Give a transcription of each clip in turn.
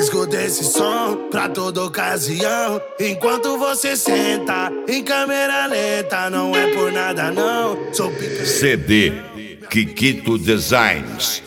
Escuta esse som pra toda ocasião. Enquanto você senta em câmera lenta, não é por nada não. Sou pica. CD Kikito Designs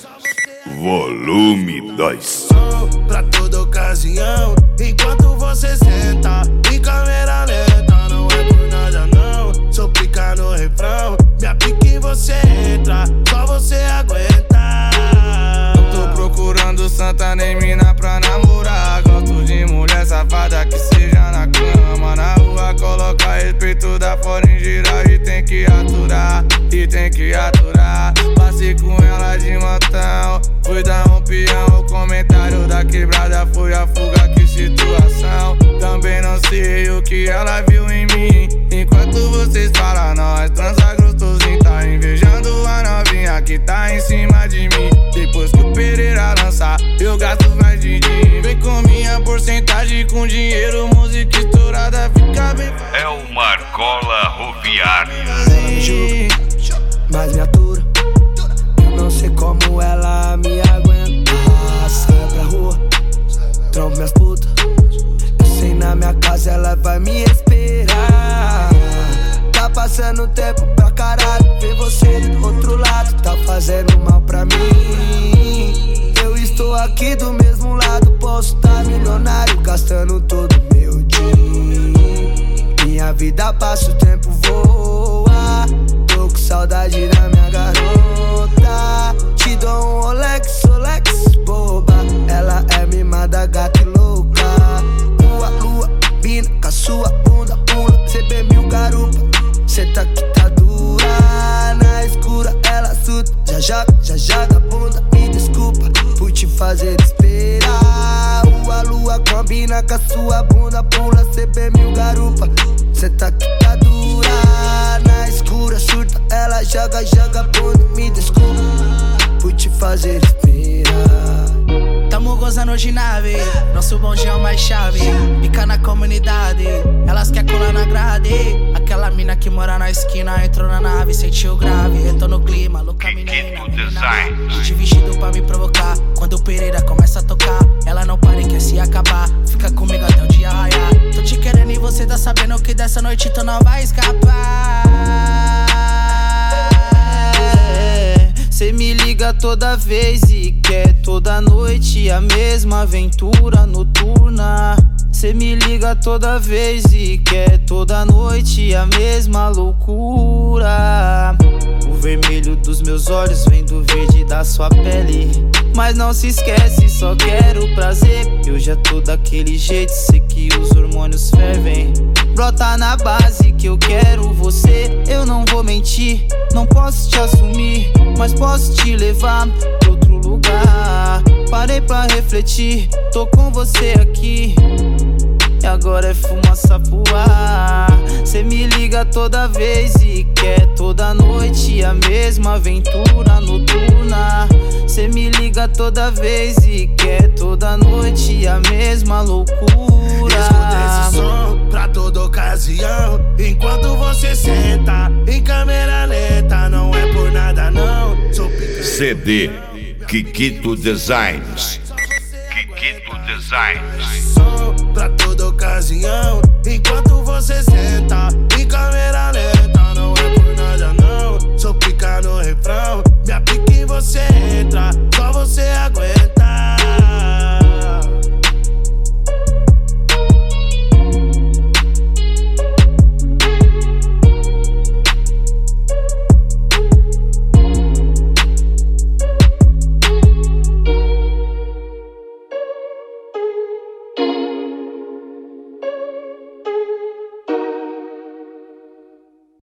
Volume 2. Pra toda ocasião. Enquanto você senta em câmera lenta, não é por nada não. Sou pica no refrão. Minha pica em você entra, só você aguenta. Tô procurando santa nem mina pra namorar. Gosto de mulher safada que seja na cama. Na rua coloca respeito da fora em geral. E tem que aturar, e tem que aturar. Passei com ela de montão, fui dar um peão. O comentário da quebrada foi a fuga, que situação. Também não sei o que ela viu em mim. Enquanto vocês falam, nós transa gostosinho. Tá invejando a novinha que tá em cima de mim. Depois que o Pereira lançar, eu gasto mais din-din. Vem com minha porcentagem, com dinheiro, música estourada, fica bem. É o Marcola Roviar. Ela me julga, mas me atura. Eu não sei como ela me aguenta. Sai pra rua, trombo minhas putas. Eu sei na minha casa ela vai me esperar. Tá passando tempo pra caralho. Ver você do outro lado tá fazendo mal pra mim. Eu estou aqui do mesmo lado. Posso tá milionário gastando todo meu din. Minha vida passa, o tempo voa. Tô com saudade da minha garota. Te dou um Rolex, Solex, boba. Ela é mimada, gata e louca. Lua, bina, com a sua bunda pula. CB1000 garupa, cê tá que tá dura. Na escura ela suta, já joga a bunda. Me desculpa por te fazer esperar. A lua combina com a sua bunda pula. CB1000 garupa, cê tá que tá dura. Na escura surta, ela joga a bunda. Me desculpa por te fazer esperar. Tamo gozando de nave, nosso bonde é o mais chave. Pica na comunidade, elas quer colar na grade. Aquela mina que mora na esquina entrou na nave, sentiu grave. Eu tô no clima, louca menina, de vestido pra me provocar. Quando o Pereira começa a tocar, ela não para e quer se acabar. Fica comigo até o dia raiar. Tô te querendo e você tá sabendo que dessa noite tu não vai escapar. Cê me liga toda vez e quer toda noite a mesma aventura noturna. Cê me liga toda vez e quer toda noite a mesma loucura. O vermelho dos meus olhos vem do verde da sua pele. Mas não se esquece, só quero prazer. Eu já tô daquele jeito, sei que os hormônios fervem. Brota na base que eu quero você. Eu não vou mentir, não posso te assumir, mas posso te levar pra outro lugar. Parei pra refletir, tô com você aqui. E agora é fumaça pro ar. Cê me liga toda vez e quer toda noite a mesma aventura noturna. Cê me liga toda vez e quer toda noite a mesma loucura. Escuta esse som pra toda ocasião. Enquanto você senta em câmera lenta, não é por nada não. Sou pica. CD Kikito Designs Kikito Designs